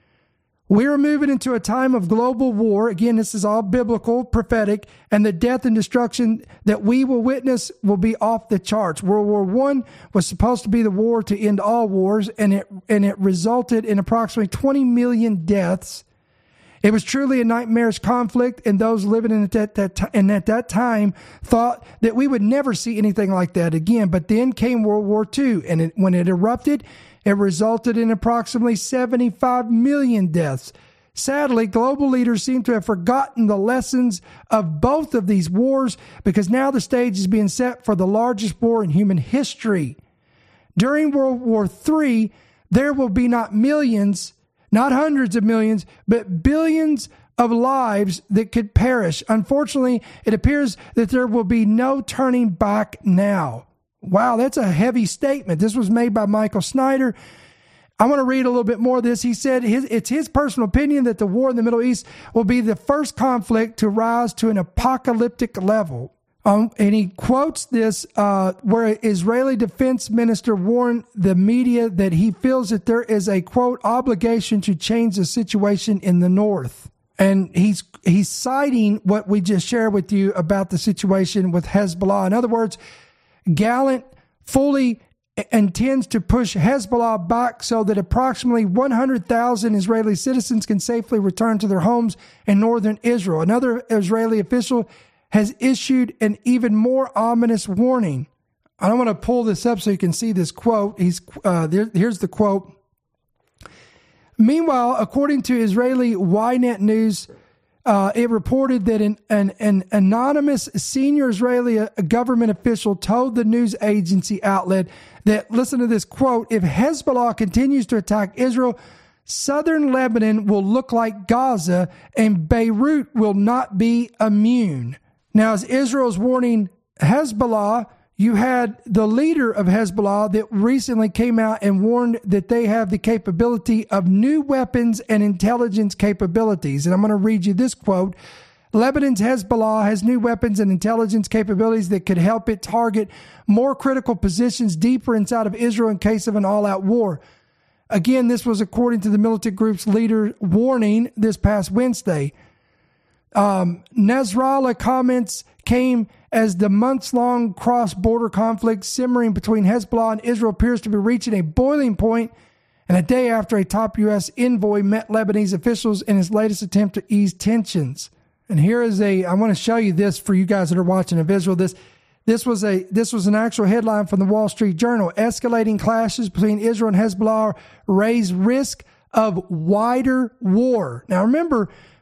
We are moving into a time of global war. Again, this is all biblical, prophetic, and the death and destruction that we will witness will be off the charts. World War One was supposed to be the war to end all wars, and it and it resulted in approximately twenty million deaths. It was truly a nightmarish conflict, and those living in that, that and at that time thought that we would never see anything like that again. But then came World War Two, and it, when it erupted, it resulted in approximately seventy-five million deaths. Sadly, global leaders seem to have forgotten the lessons of both of these wars, because now the stage is being set for the largest war in human history. During World War Three, there will be not millions, not hundreds of millions, but billions of lives that could perish. Unfortunately, it appears that there will be no turning back now. Wow, that's a heavy statement. This was made by Michael Snyder. I want to read a little bit more of this. He said his, it's his personal opinion that the war in the Middle East will be the first conflict to rise to an apocalyptic level. Um, and he quotes this uh, where Israeli defense minister warned the media that he feels that there is a, quote, obligation to change the situation in the north. And he's he's citing what we just shared with you about the situation with Hezbollah. In other words, Gallant fully intends to push Hezbollah back so that approximately one hundred thousand Israeli citizens can safely return to their homes in northern Israel. Another Israeli official has issued an even more ominous warning. I don't want to pull this up so you can see this quote. He's uh, there, here's the quote. Meanwhile, according to Israeli Ynet News, uh, it reported that an, an, an anonymous senior Israeli government official told the news agency outlet that, listen to this quote, if Hezbollah continues to attack Israel, southern Lebanon will look like Gaza and Beirut will not be immune. Now, as Israel's warning Hezbollah, you had the leader of Hezbollah that recently came out and warned that they have the capability of new weapons and intelligence capabilities. And I'm going to read you this quote. Lebanon's Hezbollah has new weapons and intelligence capabilities that could help it target more critical positions deeper inside of Israel in case of an all-out war. Again, this was according to the militant group's leader warning this past Wednesday. Um, Nasrallah comments came as the months-long cross-border conflict simmering between Hezbollah and Israel appears to be reaching a boiling point, and a day after a top U S envoy met Lebanese officials in his latest attempt to ease tensions. And here is a, I want to show you this for you guys that are watching a visual. This, this was a, this was an actual headline from the Wall Street Journal. Escalating clashes between Israel and Hezbollah raise risk of wider war. Now remember,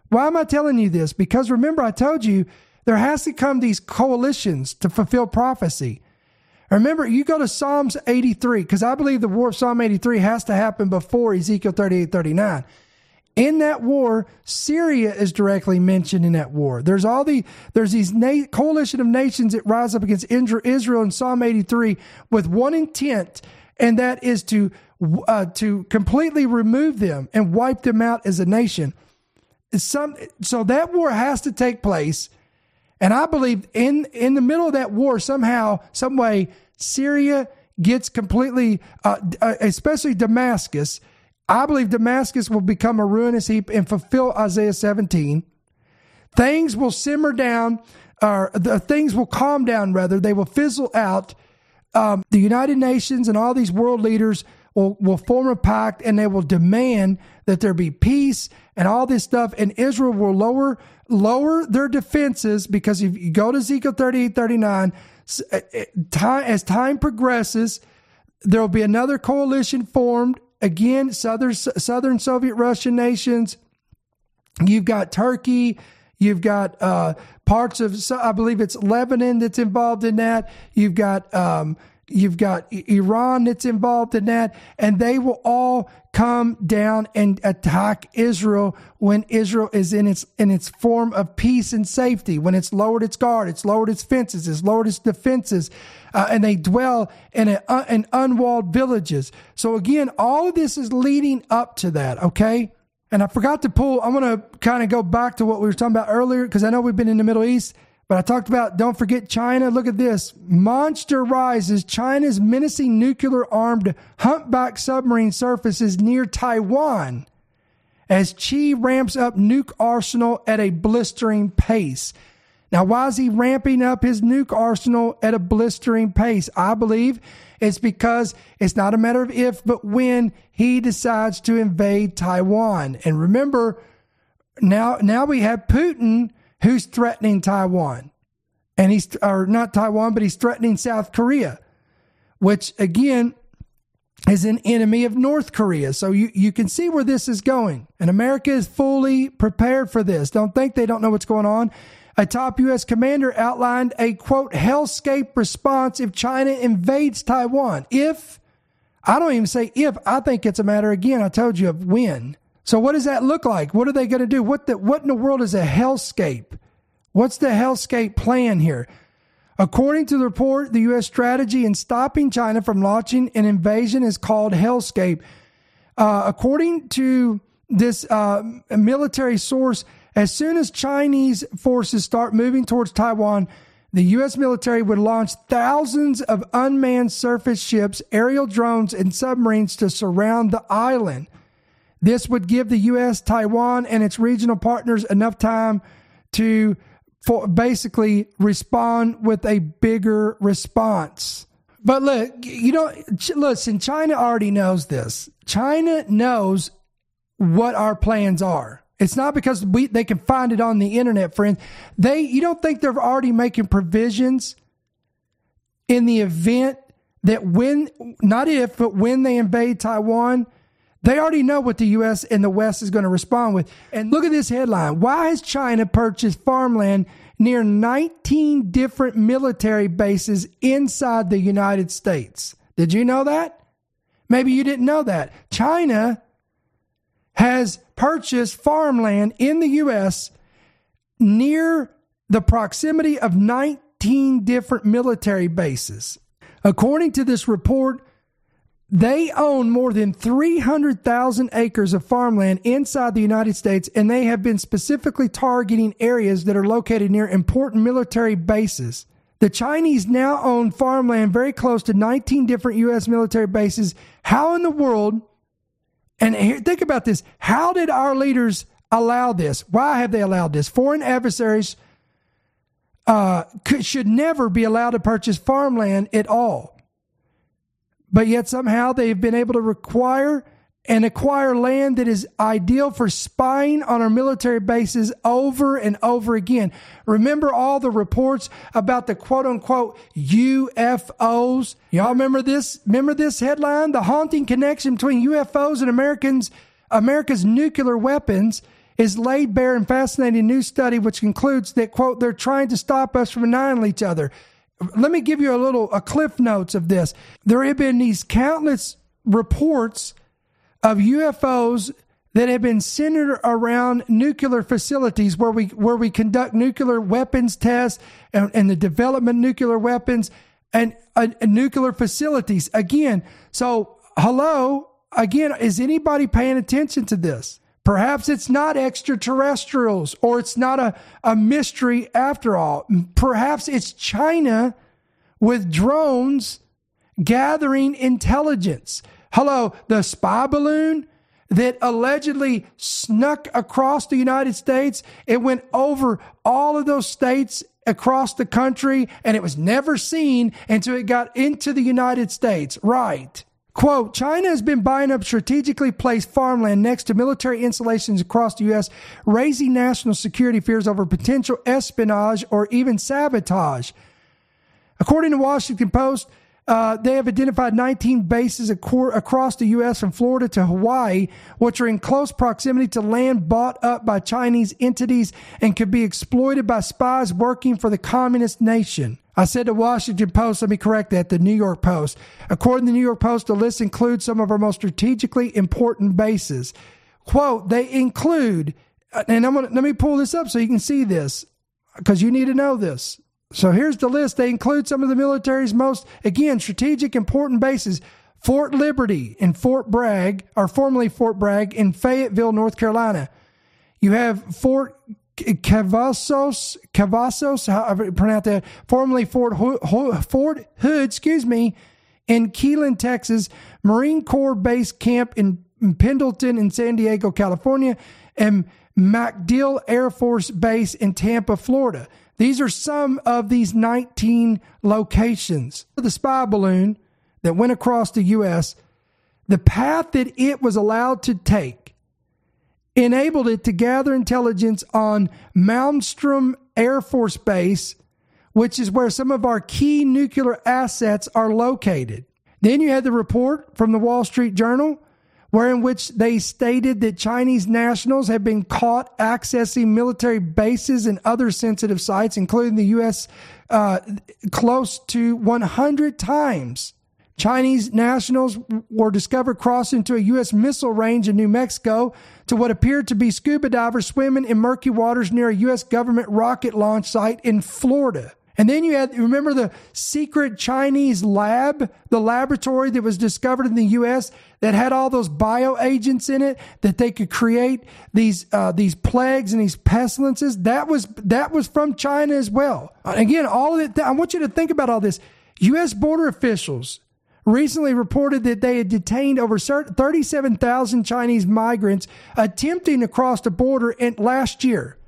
Why am I telling you this? Because remember, I told you there has to come these coalitions to fulfill prophecy. Remember, you go to Psalms eighty-three, because I believe the war of Psalm eighty-three has to happen before Ezekiel thirty-eight, thirty-nine. In that war, Syria is directly mentioned in that war. There's all the there's these na- coalition of nations that rise up against Israel in Psalm eighty-three with one intent, and that is to uh, to completely remove them and wipe them out as a nation. Some so that war has to take place, and I believe in in the middle of that war, somehow, some way, Syria gets completely, uh, especially Damascus. I believe Damascus will become a ruinous heap and fulfill Isaiah seventeen. Things will simmer down, or the things will calm down, rather. They will fizzle out. Um, the United Nations and all these world leaders will, will form a pact, and they will demand that there be peace and all this stuff. And Israel will lower lower their defenses, because if you go to Ezekiel thirty-eight, thirty-nine, as time progresses, there will be another coalition formed. Again, southern southern Soviet Russian nations. You've got Turkey. You've got uh, parts of, I believe it's Lebanon that's involved in that. You've got um, you've got Iran that's involved in that, and they will all come down and attack Israel when Israel is in its in its form of peace and safety. When it's lowered its guard, it's lowered its fences, it's lowered its defenses. Uh, and they dwell in, a, uh, in unwalled villages. So again, all of this is leading up to that, okay? And I forgot to pull, I'm going to kind of go back to what we were talking about earlier, because I know we've been in the Middle East, but I talked about, don't forget China. Look at this. Monster rises. China's menacing nuclear-armed humpback submarine surfaces near Taiwan as Xi ramps up nuke arsenal at a blistering pace. Now, why is he ramping up his nuke arsenal at a blistering pace? I believe it's because it's not a matter of if, but when he decides to invade Taiwan. And remember, now, now we have Putin who's threatening Taiwan. And he's, or not Taiwan, but he's threatening South Korea, which again is an enemy of North Korea. So you, you can see where this is going. And America is fully prepared for this. Don't think they don't know what's going on. A top U S commander outlined a, quote, hellscape response if China invades Taiwan. If, I don't even say if, I think it's a matter, again, I told you, of when. So what does that look like? What are they going to do? What the, what in the world is a hellscape? What's the hellscape plan here? According to the report, the U S strategy in stopping China from launching an invasion is called hellscape. Uh, according to this uh, military source, as soon as Chinese forces start moving towards Taiwan, the U S military would launch thousands of unmanned surface ships, aerial drones, and submarines to surround the island. This would give the U S, Taiwan, and its regional partners enough time to for basically respond with a bigger response. But look, you know, listen, China already knows this. China knows what our plans are. It's not because we they can find it on the internet, friends. They, you don't think they're already making provisions in the event that when, not if, but when they invade Taiwan, they already know what the U S and the West is going to respond with. And look at this headline. Why has China purchased farmland near nineteen different military bases inside the United States? Did you know that? Maybe you didn't know that. China has purchased farmland in the U S near the proximity of nineteen different military bases. According to this report, they own more than three hundred thousand acres of farmland inside the United States, and they have been specifically targeting areas that are located near important military bases. The Chinese now own farmland very close to nineteen different U S military bases. How in the world, and here, think about this, how did our leaders allow this? Why have they allowed this? Foreign adversaries uh, could, should never be allowed to purchase farmland at all. But yet somehow they've been able to require and acquire land that is ideal for spying on our military bases over and over again. Remember all the reports about the quote-unquote U F Os? Y'all remember this? Remember this headline? The haunting connection between U F Os and Americans, America's nuclear weapons. is laid bare in fascinating new study, which concludes that, quote, they're trying to stop us from annihilating each other. Let me give you a little a cliff notes of this. There have been these countless reports of U F Os that have been centered around nuclear facilities where we where we conduct nuclear weapons tests and, and the development of nuclear weapons and, uh, and nuclear facilities. Again, so hello, again, is anybody paying attention to this? Perhaps it's not extraterrestrials, or it's not a, a mystery after all. Perhaps it's China with drones gathering intelligence. Hello, the spy balloon that allegedly snuck across the United States. It went over all of those states across the country, and it was never seen until it got into the United States. Right. Quote, China has been buying up strategically placed farmland next to military installations across the U S, raising national security fears over potential espionage or even sabotage. According to Washington Post, uh, they have identified nineteen bases acor- across the U S from Florida to Hawaii, which are in close proximity to land bought up by Chinese entities and could be exploited by spies working for the communist nation. I said the Washington Post, let me correct that, the New York Post. According to the New York Post, the list includes some of our most strategically important bases. Quote, they include, and I'm gonna, let me pull this up so you can see this, because you need to know this. So here's the list. They include some of the military's most, again, strategic important bases. Fort Liberty and Fort Bragg, or formerly Fort Bragg, in Fayetteville, North Carolina. You have Fort Cavazos, Cavazos, however you pronounce that, formerly Fort Hood, Fort Hood, excuse me, in Keelan, Texas, Marine Corps Base Camp in Pendleton in San Diego, California, and MacDill Air Force Base in Tampa, Florida. These are some of these nineteen locations. The spy balloon that went across the U S, the path that it was allowed to take enabled it to gather intelligence on Malmstrom Air Force Base, which is where some of our key nuclear assets are located. Then you had the report from the Wall Street Journal, wherein which they stated that Chinese nationals have been caught accessing military bases and other sensitive sites, including the U S, uh, close to one hundred times. Chinese nationals were discovered crossing into a U S missile range in New Mexico to what appeared to be scuba divers swimming in murky waters near a U S government rocket launch site in Florida. And then you had, remember the secret Chinese lab, the laboratory that was discovered in the U S that had all those bioagents in it that they could create these uh, these plagues and these pestilences. That was that was from China as well. Again, all of it. I want you to think about all this. U S border officials recently reported that they had detained over thirty-seven thousand Chinese migrants attempting to cross the border in last year,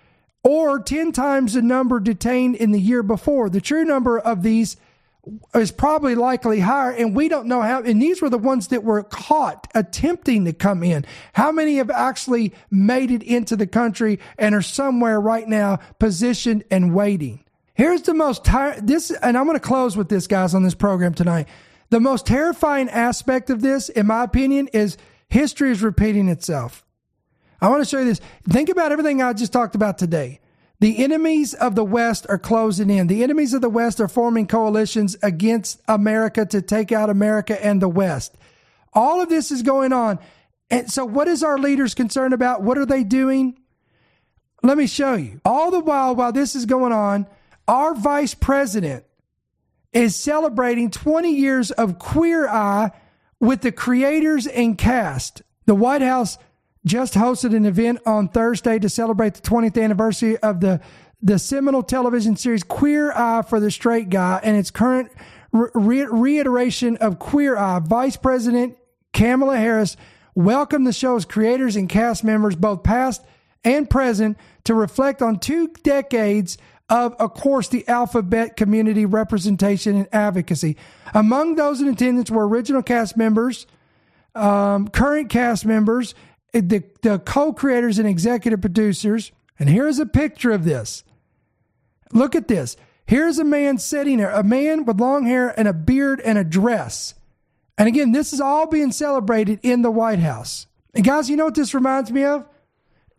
or ten times the number detained in the year before. The true number of these is probably likely higher, and we don't know how. And these were the ones that were caught attempting to come in. How many have actually made it into the country and are somewhere right now positioned and waiting? Here's the most ter- this, and I'm going to close with this, guys, on this program tonight. The most terrifying aspect of this, in my opinion, is history is repeating itself. I want to show you this. Think about everything I just talked about today. The enemies of the West are closing in. The enemies of the West are forming coalitions against America to take out America and the West. All of this is going on. And so what is our leaders concerned about? What are they doing? Let me show you. All the while, while this is going on, our vice president is celebrating twenty years of Queer Eye with the creators and cast. The White House just hosted an event on Thursday to celebrate the twentieth anniversary of the, the seminal television series Queer Eye for the Straight Guy and its current re- reiteration of Queer Eye. Vice President Kamala Harris welcomed the show's creators and cast members, both past and present, to reflect on two decades of, of course, the alphabet community representation and advocacy. Among those in attendance were original cast members, um, current cast members, the, the co-creators and executive producers. And here's a picture of this. Look at this. Here's a man sitting there, a man with long hair and a beard and a dress. And again, this is all being celebrated in the White House. And guys, you know what this reminds me of?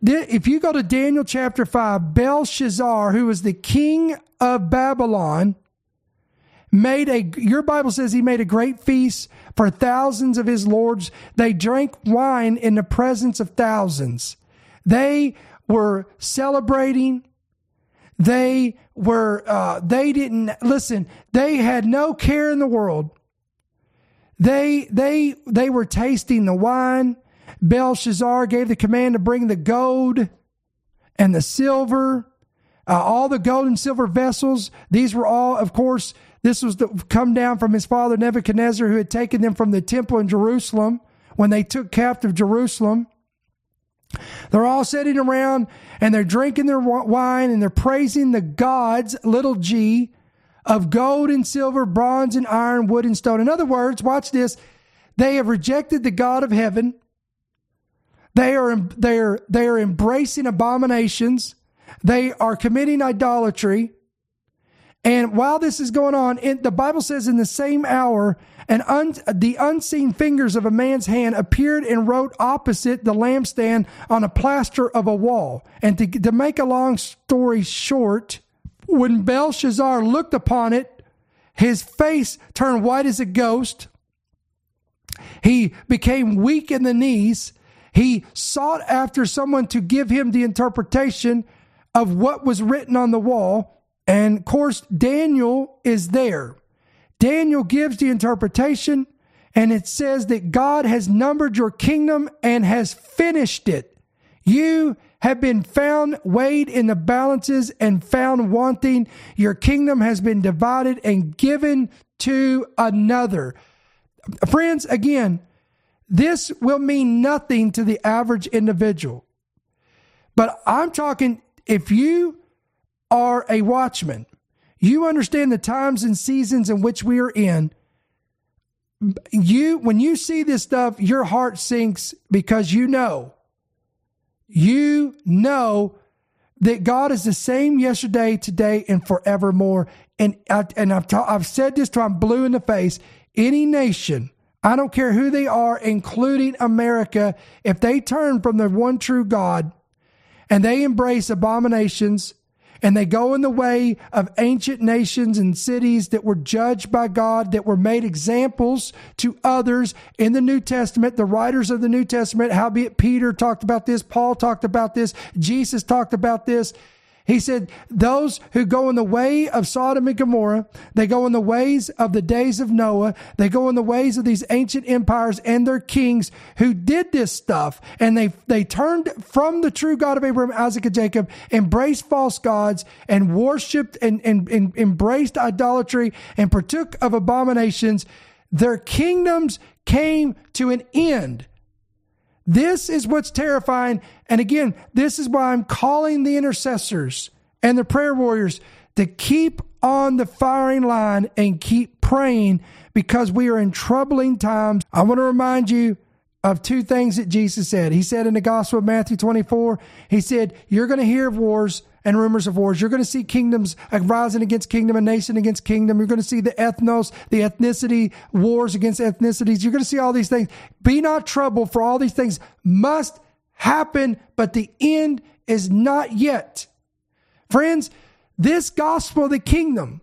if you go to Daniel chapter five, Belshazzar, who was the king of Babylon, made a, your Bible says he made a great feast for thousands of his lords. They drank wine in the presence of thousands. They were celebrating. They were, uh, they didn't, listen, they had no care in the world. They, they, they were tasting the wine. Belshazzar gave the command to bring the gold and the silver, uh, all the gold and silver vessels. These were all, of course, this was the, come down from his father Nebuchadnezzar, who had taken them from the temple in Jerusalem when they took captive Jerusalem. They're all sitting around and they're drinking their wine and they're praising the gods, little g, of gold and silver, bronze and iron, wood and stone. In other words, watch this. They have rejected the God of heaven. They are, they are, they are embracing abominations. They are committing idolatry. And while this is going on, in, the Bible says in the same hour, and un, the unseen fingers of a man's hand appeared and wrote opposite the lampstand on a plaster of a wall. And to, to make a long story short, when Belshazzar looked upon it, his face turned white as a ghost. He became weak in the knees. He sought after someone to give him the interpretation of what was written on the wall. And of course, Daniel is there. Daniel gives the interpretation, and it says that God has numbered your kingdom and has finished it. You have been found weighed in the balances and found wanting. Your kingdom has been divided and given to another. Friends, again, this will mean nothing to the average individual. But I'm talking, if you are a watchman, you understand the times and seasons in which we are in. You, when you see this stuff, your heart sinks because you know, you know that God is the same yesterday, today, and forevermore. And I, and I've ta- I've said this till I'm blue in the face. Any nation, I don't care who they are, including America, if they turn from the one true God and they embrace abominations, and they go in the way of ancient nations and cities that were judged by God, that were made examples to others in the New Testament, the writers of the New Testament, howbeit Peter talked about this, Paul talked about this, Jesus talked about this. He said, those who go in the way of Sodom and Gomorrah, they go in the ways of the days of Noah, they go in the ways of these ancient empires and their kings who did this stuff. And they, they turned from the true God of Abraham, Isaac, and Jacob, embraced false gods and worshiped and, and, and embraced idolatry and partook of abominations. Their kingdoms came to an end. This is what's terrifying. And again, this is why I'm calling the intercessors and the prayer warriors to keep on the firing line and keep praying, because we are in troubling times. I want to remind you of two things that Jesus said. He said in the Gospel of Matthew twenty-four, he said, you're going to hear of wars and rumors of wars. You're going to see kingdoms rising against kingdom and nation against kingdom. You're going to see the ethnos, the ethnicity, wars against ethnicities. You're going to see all these things. Be not troubled, for all these things must happen, but the end is not yet. Friends, this gospel of the kingdom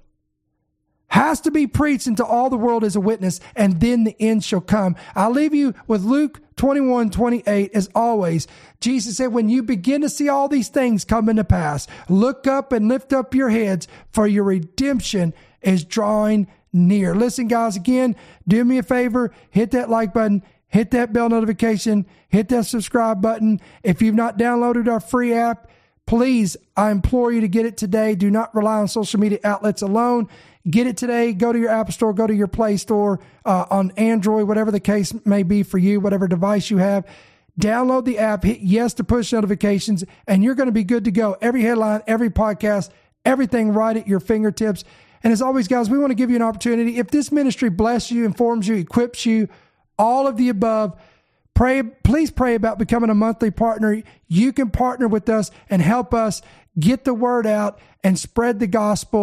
has to be preached into all the world as a witness, and then the end shall come. I'll leave you with Luke twenty-one twenty-eight. As always, Jesus said, when you begin to see all these things coming to pass, look up and lift up your heads, for your redemption is drawing near. Listen, guys, again, do me a favor, hit that like button, hit that bell notification, hit that subscribe button. If you've not downloaded our free app, please, I implore you to get it today. Do not rely on social media outlets alone. Get it today. Go to your App Store, go to your Play Store, uh, on Android, whatever the case may be for you, whatever device you have. Download the app, hit yes to push notifications, and you're going to be good to go. Every headline, every podcast, everything right at your fingertips. And as always, guys, we want to give you an opportunity. If this ministry blesses you, informs you, equips you, all of the above, pray, please pray about becoming a monthly partner. You can partner with us and help us get the word out and spread the gospel.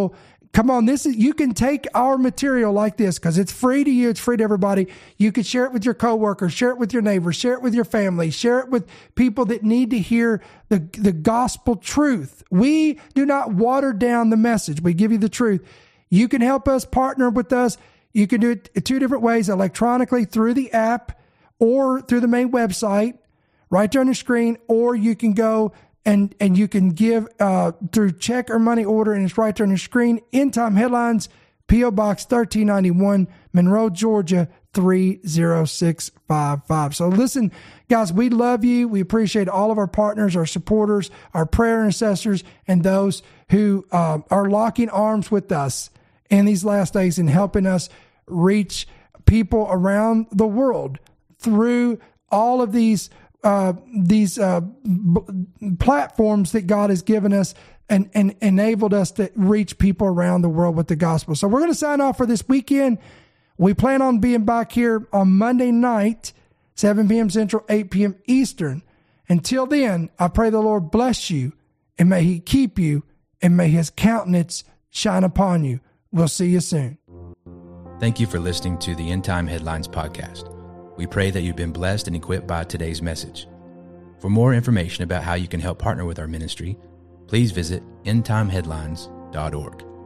Come on, this is you can take our material like this because it's free to you, it's free to everybody. You can share it with your coworkers, share it with your neighbors, share it with your family, share it with people that need to hear the, the gospel truth. We do not water down the message. We give you the truth. You can help us, partner with us. You can do it two different ways, electronically through the app or through the main website, right there on your screen, or you can go And and you can give uh, through check or money order, and it's right there on your screen. End Time Headlines, P O Box thirteen ninety-one, Monroe, Georgia, three zero six five five. So listen, guys, we love you. We appreciate all of our partners, our supporters, our prayer intercessors, and those who uh, are locking arms with us in these last days and helping us reach people around the world through all of these Uh, these uh, b- platforms that God has given us and, and enabled us to reach people around the world with the gospel. So we're going to sign off for this weekend. We plan on being back here on Monday night, seven p.m. Central, eight p.m. Eastern. Until then, I pray the Lord bless you, and may he keep you, and may his countenance shine upon you. We'll see you soon. Thank you for listening to the End Time Headlines podcast. We pray that you've been blessed and equipped by today's message. For more information about how you can help partner with our ministry, please visit end time headlines dot org.